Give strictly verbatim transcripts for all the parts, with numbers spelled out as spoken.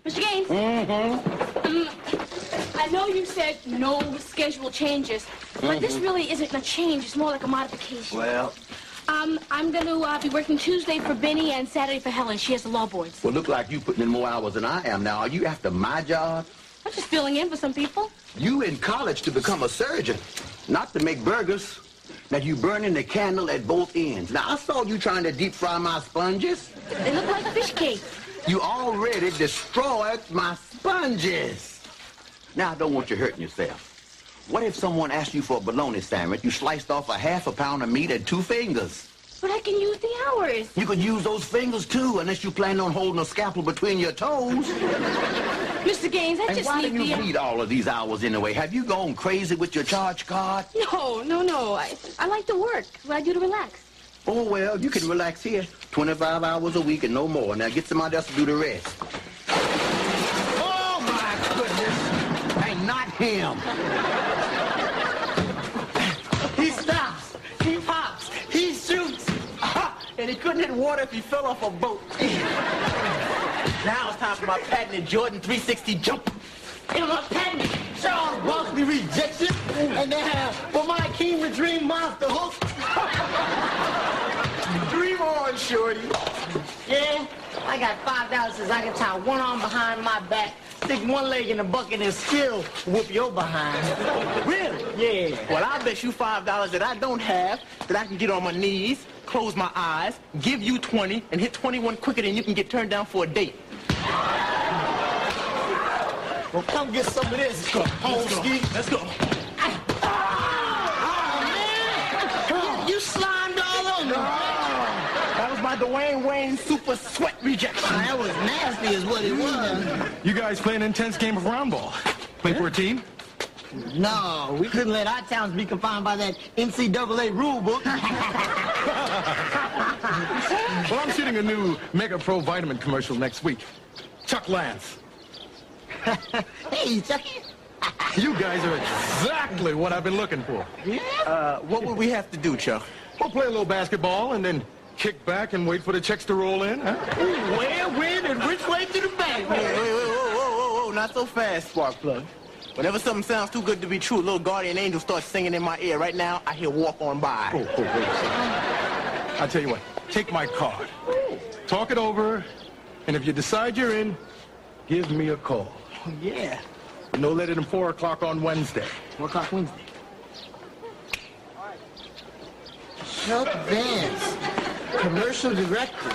Mister Gaines? Mm-hmm. Um, I know you said no schedule changes, but mm-hmm. this really isn't a change. It's more like a modification. Well? Um, I'm going to uh, be working Tuesday for Benny and Saturday for Helen. She has the law boards. Well, look like you putting in more hours than I am now. Are you after my job? I'm just filling in for some people. You in college to become a surgeon, not to make burgers. Now, you burning the candle at both ends. Now, I saw you trying to deep fry my sponges. They look like fish cakes. You already destroyed my sponges. Now, I don't want you hurting yourself. What if someone asked you for a bologna sandwich, you sliced off a half a pound of meat and two fingers? But I can use the hours. You could use those fingers, too, unless you plan on holding a scalpel between your toes. Mister Gaines, I and just why need do you the... need all of these hours anyway? Have you gone crazy with your charge card? No, no, no. I, I like to work. What I do to relax. Oh, well, you can relax here. twenty-five hours a week and no more. Now get somebody else to do the rest. Oh, my goodness. Hey, not him. He stops. He pops. He shoots. And he couldn't hit water if he fell off a boat. Now it's time for my patented Jordan three sixty jump. And my patented Charles Barkley rejection. And then for my Akeem Dream Monster hook. Dream on, shorty. Yeah, I got five dollars since I can tie one arm behind my back, stick one leg in the bucket, and still whoop your behind. Really? Yeah. Well, I'll bet you five dollars that I don't have, that I can get on my knees, close my eyes, give you twenty, and hit twenty-one quicker than you can get turned down for a date. Well, come get some of this, Let's go. Let's go. Oh, man. You slimed all on me. That was my Dwayne Wayne super sweat rejection. That was nasty is what it was. You guys play an intense game of round ball. Play for a team? No, we couldn't let our towns be confined by that N C double A rule book. Well, I'm shooting a new Mega Pro vitamin commercial next week. Chuck Lance. Hey, Chucky. You guys are exactly what I've been looking for. Yeah? Uh, what would we have to do, Chuck? We'll play a little basketball and then kick back and wait for the checks to roll in, huh? Where, when, and which way to the bank? Wait, wait, wait, whoa, whoa, whoa, whoa, not so fast, Sparkplug. Whenever something sounds too good to be true, a little guardian angel starts singing in my ear. Right now, I hear walk on by. Oh, oh, wait a second. I'll tell you what, take my card. Talk it over, and if you decide you're in, give me a call. Oh, yeah. No later than four o'clock on Wednesday. four o'clock Wednesday. Chuck Vance, commercial director.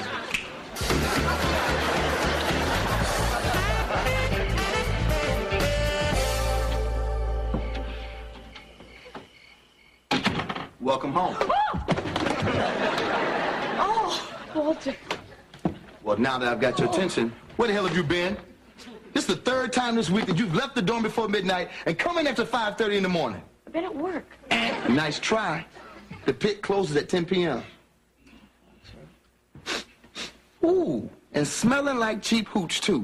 Welcome home. Oh, Walter. Well, now that I've got your attention, where the hell have you been? This is the third time this week that you've left the dorm before midnight and come in after five thirty in the morning. I've been at work. Nice try. The pit closes at ten p m Ooh, and smelling like cheap hooch, too.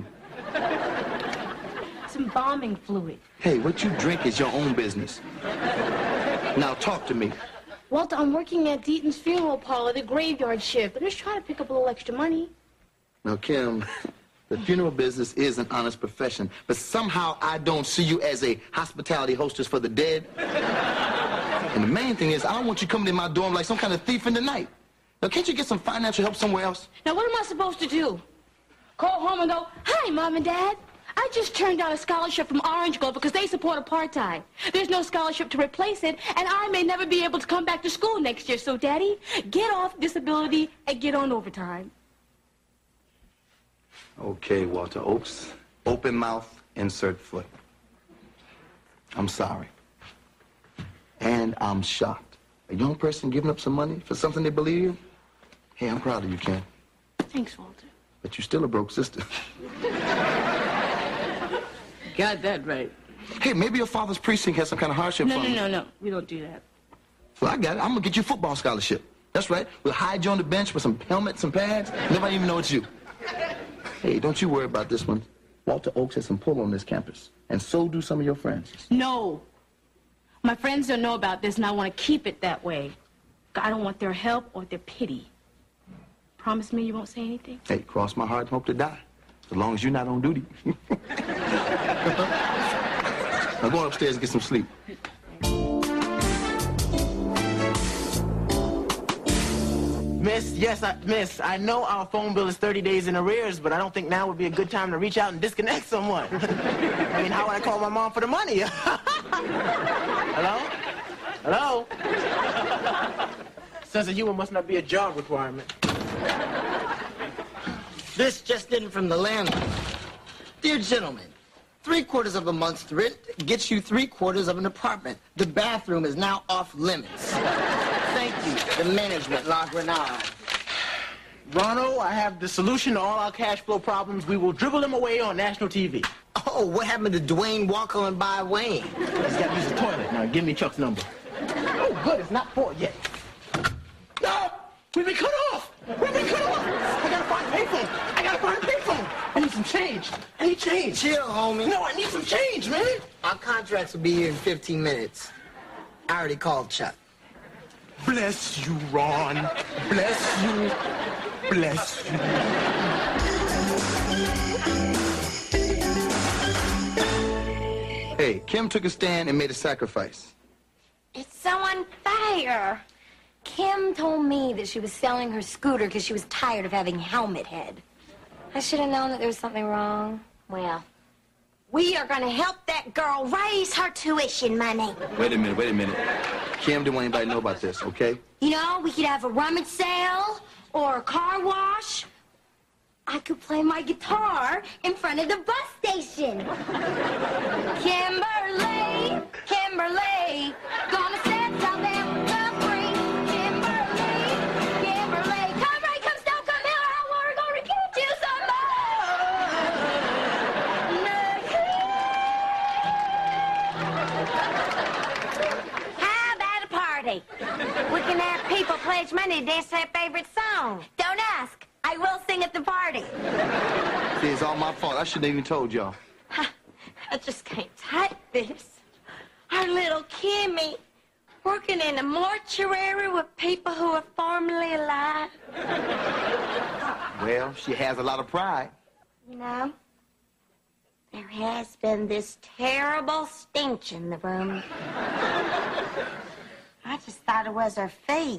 It's embalming fluid. Hey, what you drink is your own business. Now talk to me. Walter, I'm working at Deaton's funeral parlor, the graveyard shift. I'm just trying to pick up a little extra money. Now, Kim, the funeral business is an honest profession, but somehow I don't see you as a hospitality hostess for the dead. And the main thing is, I don't want you coming in my dorm like some kind of thief in the night. Now, can't you get some financial help somewhere else? Now, what am I supposed to do? Call home and go, hi, Mom and Dad. I just turned down a scholarship from Orange Grove because they support apartheid. There's no scholarship to replace it, and I may never be able to come back to school next year. So, Daddy, get off disability and get on overtime. Okay, Walter Oakes. Open mouth, insert foot. I'm sorry. And I'm shocked. A young person giving up some money for something they believe in? Hey, I'm proud of you, Ken. Thanks, Walter. But you're still a broke sister. Got that right. Hey, maybe your father's precinct has some kind of hardship No, fund. no, no, no. We don't do that. Well, I got it. I'm going to get you a football scholarship. That's right. We'll hide you on the bench with some helmets and pads. Nobody even know it's you. Hey, don't you worry about this one. Walter Oakes has some pull on this campus. And so do some of your friends. No. My friends don't know about this, and I want to keep it that way. I don't want their help or their pity. Promise me you won't say anything? Hey, cross my heart and hope to die. As long as you're not on duty. Now go upstairs and get some sleep. Miss, yes, I, miss, I know our phone bill is thirty days in arrears, but I don't think now would be a good time to reach out and disconnect someone. I mean, how would I call my mom for the money? Hello? Hello? Sense of humor must not be a job requirement. This just in from the landlord. Dear gentlemen, three quarters of a month's rent gets you three quarters of an apartment. The bathroom is now off limits. Thank you, the management, La Grenade. Ronald, I have the solution to all our cash flow problems. We will dribble them away on national T V. Oh, what happened to Dwayne Walker and By Wayne? He's got to use the toilet. Now, give me Chuck's number. Oh, good, it's not full yet. No! We've been cut off! We've been cut off! I gotta find a payphone! I gotta find a payphone! I need some change. I need change. Chill, homie. No, I need some change, man. Our contracts will be here in fifteen minutes. I already called Chuck. Bless you, Ron. Bless you. Bless you. Hey, Kim took a stand and made a sacrifice. It's so unfair. Kim told me that she was selling her scooter because she was tired of having helmet head. I should have known that there was something wrong. Well, we are going to help that girl raise her tuition money. Wait a minute, wait a minute. Kim, didn't want anybody to know about this, okay? You know, we could have a rummage sale or a car wash. I could play my guitar in front of the bus station. Kimberly, Kimberly, gonna settle them with the free. Kimberly, Kimberly, come right, come stop, come here. We're gonna get you some more. How about a party? We can have people pledge money to dance their favorite song. Don't ask. I will sing at the party. See, it's all my fault. I shouldn't have even told y'all. I just can't take this. Our little Kimmy working in a mortuary with people who are formerly alive. Well, she has a lot of pride. You know, there has been this terrible stench in the room. I just thought it was her feet.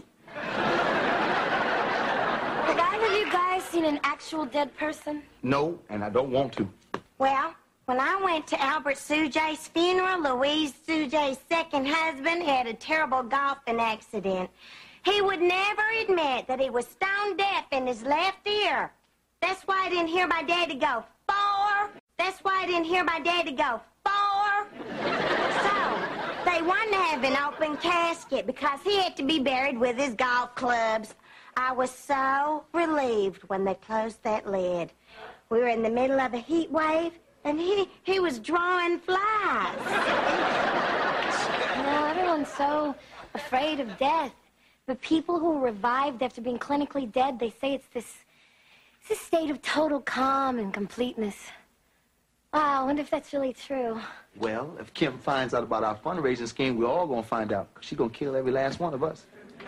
Have either of you guys seen an actual dead person? No, and I don't want to. Well, when I went to Albert Sujay's funeral, Louise Sujay's second husband had a terrible golfing accident. He would never admit that he was stone deaf in his left ear. That's why I didn't hear my daddy go, four. That's why I didn't hear my daddy go, four. So, they wanted to have an open casket because he had to be buried with his golf clubs. I was so relieved when they closed that lid. We were in the middle of a heat wave, and he, he was drawing flies. You know, everyone's so afraid of death. But people who are revived after being clinically dead, they say it's this, it's this state of total calm and completeness. Wow, I wonder if that's really true. Well, if Kim finds out about our fundraising scheme, we're all gonna find out. She's gonna kill every last one of us.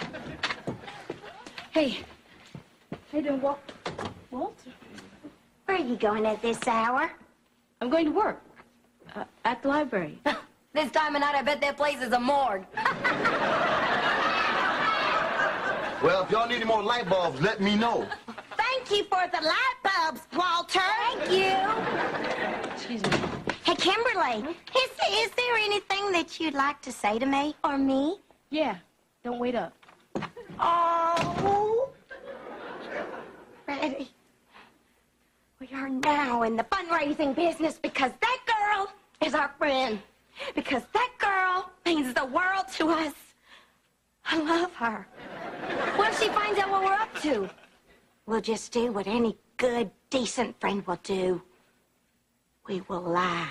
Hey. How you doing, Walt? Walter? Where are you going at this hour? I'm going to work. Uh, at the library. This time of night, I bet that place is a morgue. Well, if y'all need any more light bulbs, let me know. Thank you for the light bulbs, Walter. Thank you. Excuse me. Hey, Kimberly, is, is there anything that you'd like to say to me or me? Yeah. Don't wait up. Oh, Freddie, we are now in the fundraising business because that girl is our friend. Because that girl means the world to us. I love her. What if she finds out what we're up to? We'll just do what any good, decent friend will do. We will lie.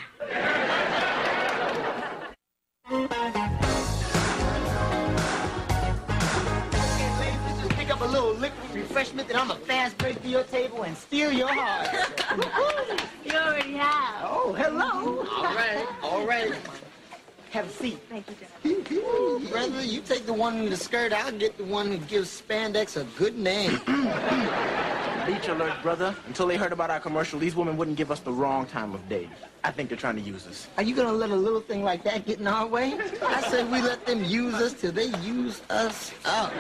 A little liquid refreshment that I'm a fast break to your table and steal your heart. You already have. Oh, hello. All right, all right. Have a seat. Thank you, John. Brother, you take the one in the skirt. I'll get the one who gives spandex a good name. Beach alert, brother. Until they heard about our commercial, these women wouldn't give us the wrong time of day. I think they're trying to use us. Are you gonna let a little thing like that get in our way? I say we let them use us till they use us up.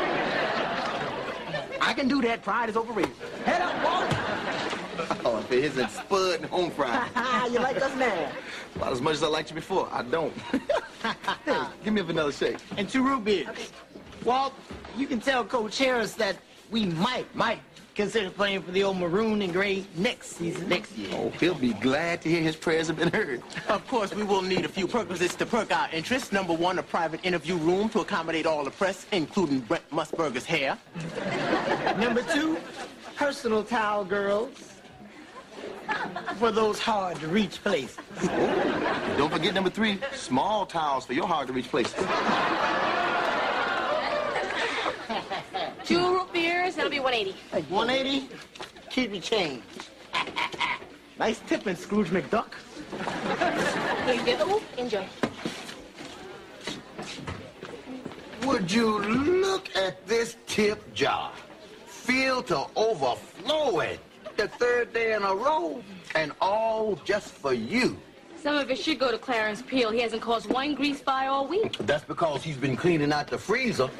I can do that. Pride is overrated. Head up, Walt. Oh, if it isn't Spud and home fries. You like us now? About as much as I liked you before. I don't. Hey, give me a vanilla shake. And two root beers. Okay. Walt, you can tell Coach Harris that we might, might consider playing for the old maroon and gray next season. Next year. Oh, he'll be glad to hear his prayers have been heard. Of course, we will need a few perquisites to perk our interest. Number one, a private interview room to accommodate all the press, including Brent Musburger's hair. Number two, personal towel girls for those hard-to-reach places. Oh, don't forget number three, small towels for your hard-to-reach places. Two root beers, that'll be one eighty. one eighty? Keep your change. Nice tipping, Scrooge McDuck. Here you go. Enjoy. Would you look at this tip jar? Filled to overflowing. The third day in a row, and all just for you. Some of it should go to Clarence Peel. He hasn't caused one grease fire all week. That's because he's been cleaning out the freezer.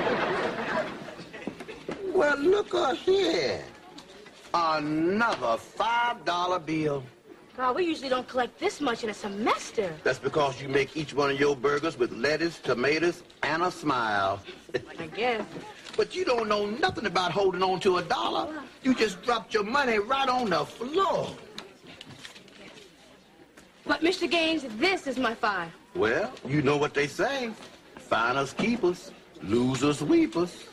Well, look up here. Another five dollar bill. God, we usually don't collect this much in a semester. That's because you make each one of your burgers with lettuce, tomatoes, and a smile. I guess. But you don't know nothing about holding on to a dollar. You just dropped your money right on the floor. But, Mister Gaines, this is my five. Well, you know what they say. Finders keepers, losers weepers.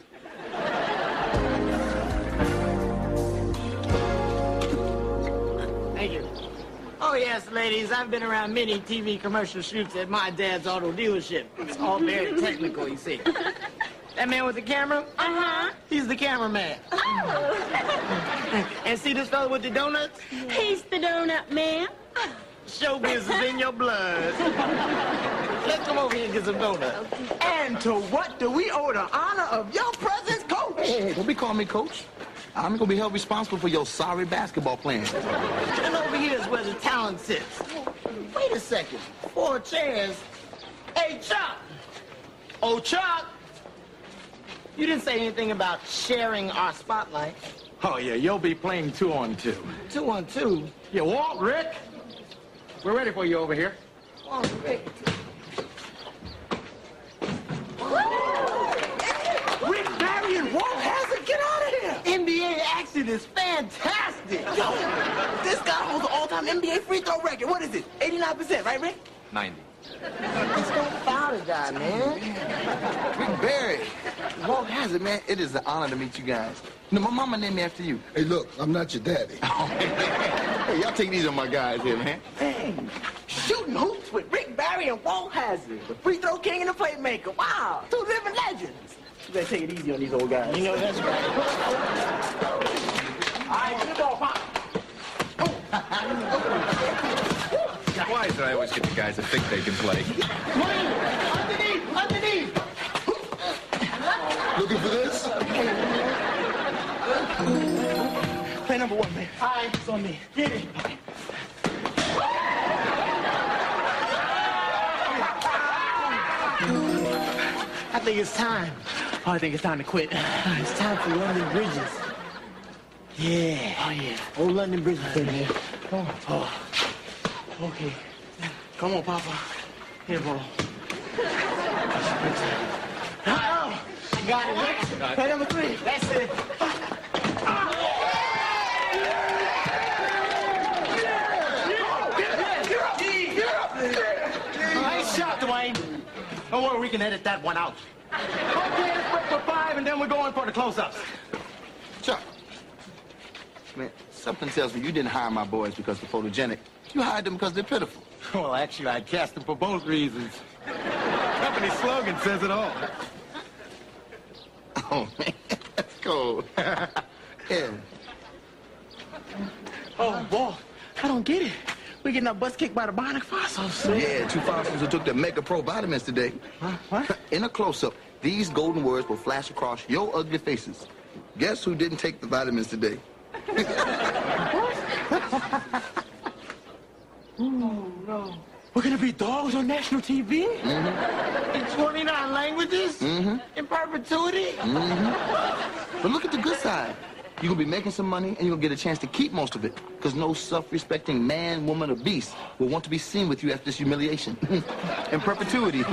Thank you. Oh, yes, ladies, I've been around many T V commercial shoots at my dad's auto dealership. It's all very technical, you see. That man with the camera? Uh-huh. He's the cameraman. Oh. And see this fellow with the donuts? He's the donut man. Showbiz is in your blood. Let's come over here and get some donuts. And to what do we owe the honor of your presence, Coach? Hey, hey, don't be calling me coach. I'm gonna be held responsible for your sorry basketball plan. And over here is where the talent sits. Wait a second. Four chairs. Hey, Chuck. Oh, Chuck. You didn't say anything about sharing our spotlight. Oh, yeah, you'll be playing two on two. Two on two. Yeah, Walt, Rick, we're ready for you over here. Oh, Rick. Rick Barry and Walt Hazzard, get out of here! N B A action is fantastic. Yo, this guy holds the all-time N B A free throw record. What is it? eighty-nine percent, right, Rick? ninety. Just don't foul the guy, man. Rick Barry, Walt Hazzard, man, it is an honor to meet you guys. You know, my mama named me after you. Hey, look, I'm not your daddy. Hey, y'all take it easy on my guys here, man. Dang. Shooting hoops with Rick Barry and Walt Hazzard. The free throw king and the playmaker. Wow, two living legends. You better take it easy on these old guys. You know that's right. All right, good ball, Pop. Why do I always get the guys that think they can play? Underneath, underneath. Looking for this? Play number one, man. All right. It's on me. Get it. I think it's time. Oh, I think it's time to quit. It's time for London Bridges. Yeah. Oh, yeah. Old London Bridges, baby. Come on. Oh. Okay. Come on, Papa. Here, ball. Oh, I got it, Rick. Play number three. That's it. Nice shot, Dwayne. Don't worry, we can edit that one out. Okay, let's break for five, and then we're going for the close-ups. Chuck, man, something tells me you didn't hire my boys because they're photogenic. You hired them because they're pitiful. Well, actually, I cast them for both reasons. Company slogan says it all. Oh, man, that's cool. Yeah. Oh, boy. I don't get it. We're getting our butts kicked by the bionic fossils. Yeah, two fossils who took the Mega Pro vitamins today. Huh? What? In a close-up, these golden words will flash across your ugly faces. Guess who didn't take the vitamins today? Oh, no. We're gonna be dogs on national T V? Mm-hmm. In twenty-nine languages? Mm-hmm. In perpetuity? Mm-hmm. But look at the good side. You're gonna be making some money, and you're gonna get a chance to keep most of it. Because no self-respecting man, woman, or beast will want to be seen with you after this humiliation. In perpetuity.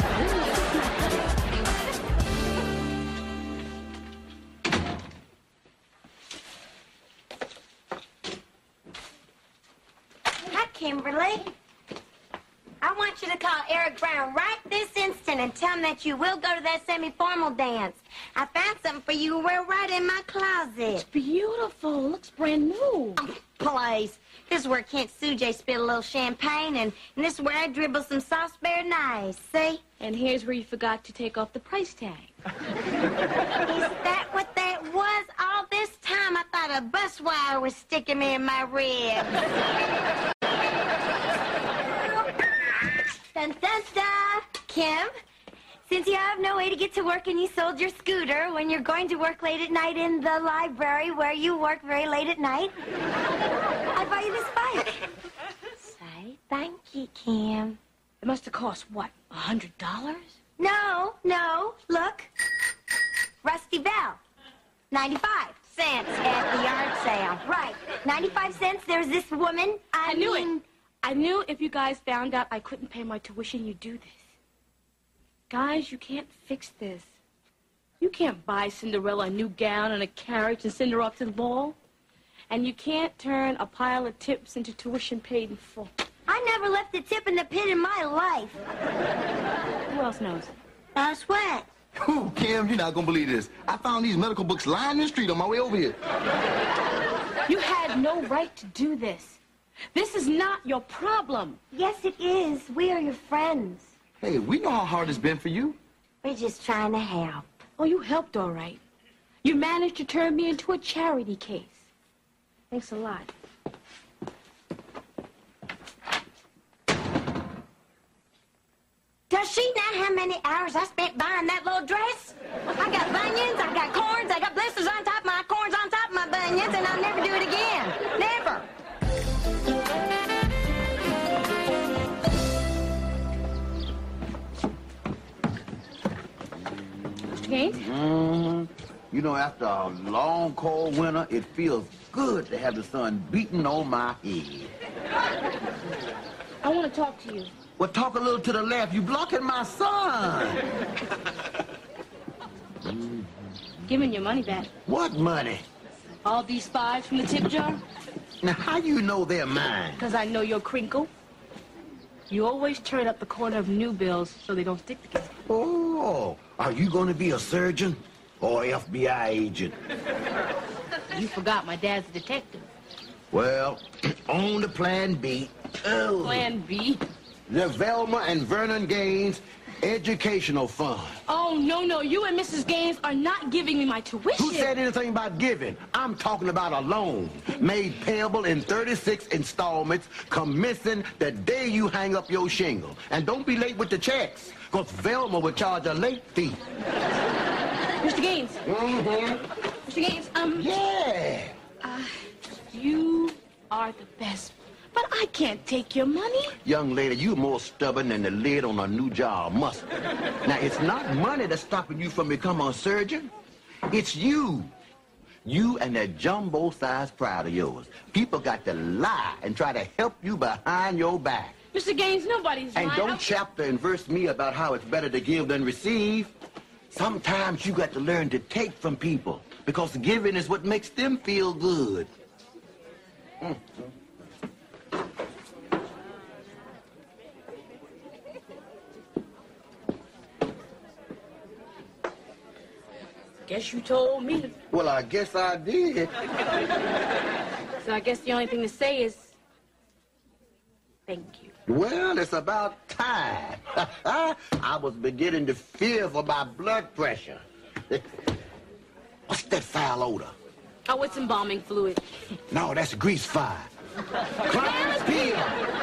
Hi, Kimberly. I want you to call Eric Brown right this instant and tell him that you will go to that semi-formal dance. I found something for you to wear right in my closet. It's beautiful. Looks brand new. Oh, please. This is where Kent Sujay spilled a little champagne, and, and this is where I dribble some sauce bear nice. See? And here's where you forgot to take off the price tag. Is that what that was? All this time I thought a bus wire was sticking me in my ribs. Dun, dun, dun. Kim, since you have no way to get to work and you sold your scooter when you're going to work late at night in the library where you work very late at night, I buy you this bike. Say thank you, Kim. It must have cost, what, a hundred dollars? No, no, look. Rusty Bell. ninety-five cents at the yard sale. Right, ninety-five cents. There's this woman. I, I knew mean, it. I knew if you guys found out I couldn't pay my tuition, you'd do this. Guys, you can't fix this. You can't buy Cinderella a new gown and a carriage and send her off to the ball. And you can't turn a pile of tips into tuition paid in full. I never left a tip in the pit in my life. Who else knows? Uh, Sweat. Ooh, Kim, you're not gonna believe this. I found these medical books lying in the street on my way over here. You had no right to do this. This is not your problem. Yes, it is. We are your friends. Hey, we know how hard it's been for you. We're just trying to help. Oh, you helped all right. You managed to turn me into a charity case. Thanks a lot. Does she know how many hours I spent buying that little dress? I got bunions, I got corns, I got blisters on top of my corns on top of my bunions, and I'll never do it again. Never. Mister Gaines? Mm-hmm. You know, after a long, cold winter, it feels good to have the sun beating on my head. I want to talk to you. Well, talk a little to the left. You blocking my sun. Giving your money back. What money? All these fives from the tip jar? Now, how you know they're mine? Because I know your crinkle. You always turn up the corner of new bills so they don't stick together. Oh, are you going to be a surgeon or F B I agent? You forgot my dad's a detective. Well, on the plan B. Oh, Plan B? the Velma and Vernon Gaines Educational Fund. Oh, no, no. You and Missus Gaines are not giving me my tuition. Who said anything about giving? I'm talking about a loan made payable in thirty-six installments commencing the day you hang up your shingle. And don't be late with the checks, because Velma will charge a late fee. Mister Gaines. Mm-hmm. Mister Gaines, um... Yeah. Uh, you are the best. But I can't take your money. Young lady, you're more stubborn than the lid on a new jar of mustard. Now, it's not money that's stopping you from becoming a surgeon. It's you. You and that jumbo-sized pride of yours. People got to lie and try to help you behind your back. Mister Gaines, nobody's And lying. don't I'm- chapter and verse me about how it's better to give than receive. Sometimes you got to learn to take from people, because giving is what makes them feel good. Mm. Guess you told me to... Well, I guess I did. So I guess the only thing to say is... Thank you. Well, it's about time. I was beginning to fear for my blood pressure. What's that foul odor? Oh, it's embalming fluid. No, that's grease fire. Clarence Peel!